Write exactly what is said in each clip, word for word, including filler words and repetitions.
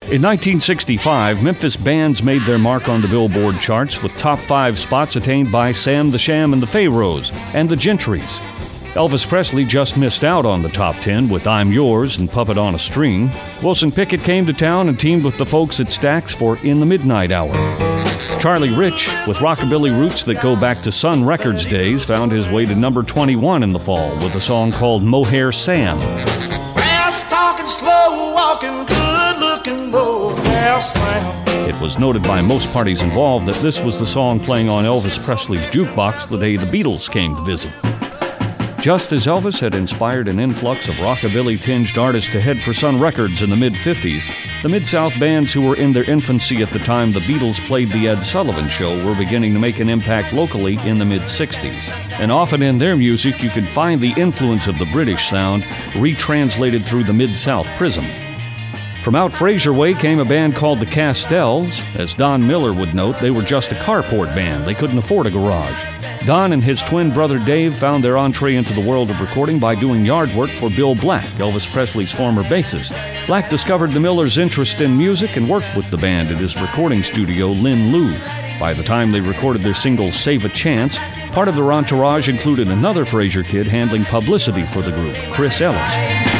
In nineteen sixty-five, Memphis bands made their mark on the Billboard charts with top five spots attained by Sam the Sham and the Pharaohs and the Gentrys. Elvis Presley just missed out on the top ten with I'm Yours and Puppet on a String. Wilson Pickett came to town and teamed with the folks at Stax for In the Midnight Hour. Charlie Rich, with rockabilly roots that go back to Sun Records days, found his way to number twenty-one in the fall with a song called Mohair Sam. Fast talking, slow walking, good looking, Mohair Sam. It was noted by most parties involved that this was the song playing on Elvis Presley's jukebox the day the Beatles came to visit. Just as Elvis had inspired an influx of rockabilly-tinged artists to head for Sun Records in the mid-fifties, the Mid-South bands who were in their infancy at the time the Beatles played The Ed Sullivan Show were beginning to make an impact locally in the mid-sixties. And often in their music you could find the influence of the British sound retranslated through the Mid-South prism. From out Fraser Way came a band called the Castells. As Don Miller would note, they were just a carport band. They couldn't afford a garage. Don and his twin brother Dave found their entree into the world of recording by doing yard work for Bill Black, Elvis Presley's former bassist. Black discovered the Millers' interest in music and worked with the band at his recording studio, Lin Lu. By the time they recorded their single Save a Chance, part of their entourage included another Fraser kid handling publicity for the group, Chris Ellis.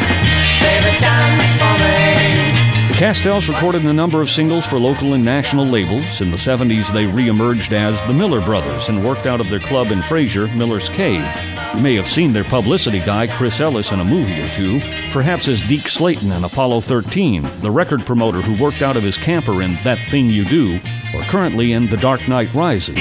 The Castells recorded a number of singles for local and national labels. In the seventies, they re-emerged as the Miller Brothers and worked out of their club in Fraser, Miller's Cave. You may have seen their publicity guy, Chris Ellis, in a movie or two, perhaps as Deke Slayton in Apollo thirteen, the record promoter who worked out of his camper in That Thing You Do, or currently in The Dark Knight Rises.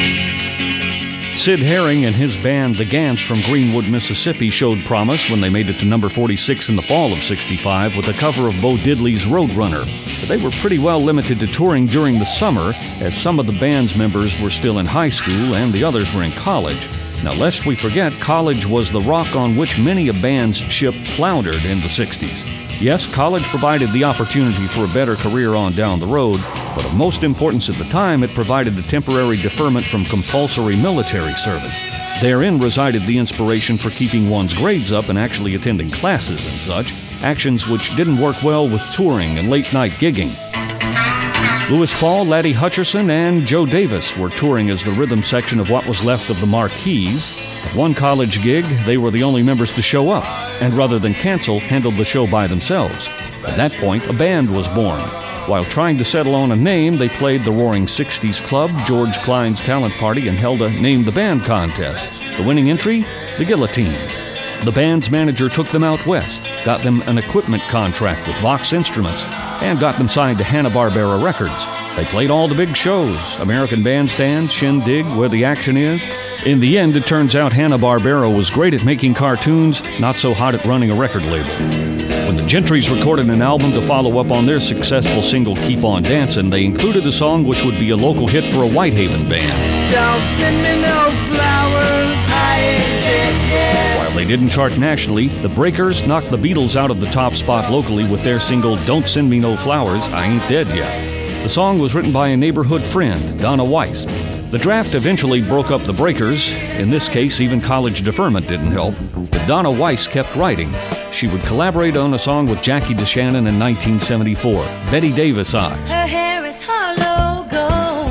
Sid Herring and his band, The Gants from Greenwood, Mississippi, showed promise when they made it to number forty-six in the fall of sixty-five with a cover of Bo Diddley's Roadrunner. But they were pretty well limited to touring during the summer, as some of the band's members were still in high school and the others were in college. Now, lest we forget, college was the rock on which many a band's ship floundered in the sixties. Yes, college provided the opportunity for a better career on down the road, but of most importance at the time, it provided the temporary deferment from compulsory military service. Therein resided the inspiration for keeping one's grades up and actually attending classes and such, actions which didn't work well with touring and late-night gigging. Louis Paul, Laddie Hutcherson, and Joe Davis were touring as the rhythm section of what was left of the Marquees. At one college gig, they were the only members to show up, and rather than cancel, handled the show by themselves. At that point, a band was born. While trying to settle on a name, they played the Roaring Sixties Club, George Klein's talent party, and held a Name the Band contest. The winning entry? The Guillotines. The band's manager took them out west, got them an equipment contract with Vox Instruments, and got them signed to Hanna-Barbera Records. They played all the big shows, American Bandstand, Shindig, Where the Action Is. In the end, it turns out Hanna-Barbera was great at making cartoons, not so hot at running a record label. When the Gentrys recorded an album to follow up on their successful single Keep On Dancin', they included a song which would be a local hit for a Whitehaven band. Don't send me no flowers, I ain't dead yet. While they didn't chart nationally, the Breakers knocked the Beatles out of the top spot locally with their single Don't Send Me No Flowers, I Ain't Dead Yet. The song was written by a neighborhood friend, Donna Weiss. The draft eventually broke up the Breakers. In this case, even college deferment didn't help. But Donna Weiss kept writing. She would collaborate on a song with Jackie DeShannon in nineteen seventy-four, Betty Davis Eyes. Her hair is hollow gold.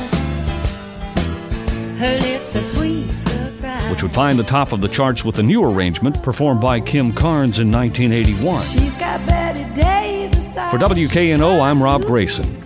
Her lips are sweet surprise. Which would find the top of the charts with a new arrangement performed by Kim Carnes in nineteen eighty-one. She's got Betty Davis eyes. For W K N O, I'm Rob Grayson.